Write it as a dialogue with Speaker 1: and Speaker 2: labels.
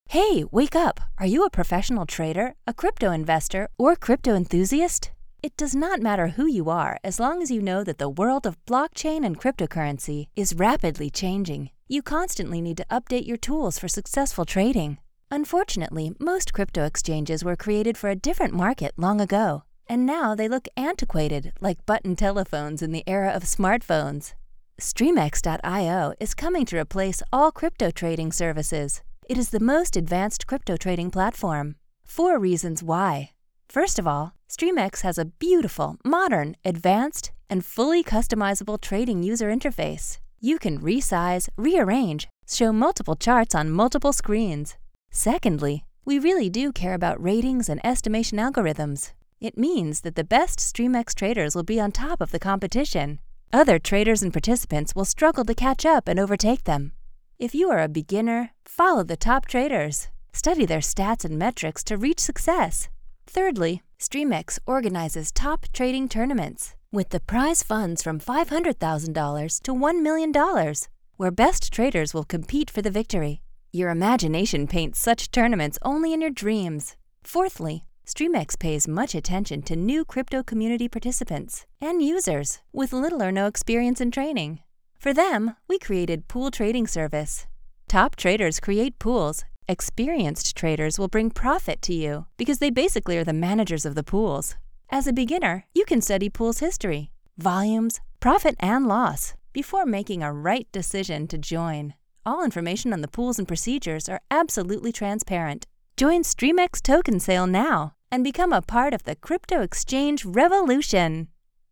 Speaker 1: Hey, wake up! Are you a professional trader, a crypto investor, or crypto enthusiast? It does not matter who you are as long as you know that the world of blockchain and cryptocurrency is rapidly changing. You constantly need to update your tools for successful trading. Unfortunately, most crypto exchanges were created for a different market long ago, and now they look antiquated like button telephones in the era of smartphones. Streamex.io is coming to replace all crypto trading services. It is the most advanced crypto trading platform. 4 reasons why. First of all, Streamex has a beautiful, modern, advanced, and fully customizable trading user interface. You can resize, rearrange, show multiple charts on multiple screens. Secondly, we really do care about ratings and estimation algorithms. It means that the best Streamex traders will be on top of the competition. Other traders and participants will struggle to catch up and overtake them. If you are a beginner, follow the top traders. Study their stats and metrics to reach success. Thirdly, Streamex organizes top trading tournaments with the prize funds from $500,000 to $1 million, where best traders will compete for the victory. Your imagination paints such tournaments only in your dreams. Fourthly, Streamex pays much attention to new crypto community participants and users with little or no experience in trading. For them, we created Pool Trading Service. Top traders create pools. Experienced traders will bring profit to you because they basically are the managers of the pools. As a beginner, you can study pools history, volumes, profit and loss before making a right decision to join. All information on the pools and procedures are absolutely transparent. Join Streamex token sale now and become a part of the crypto exchange revolution.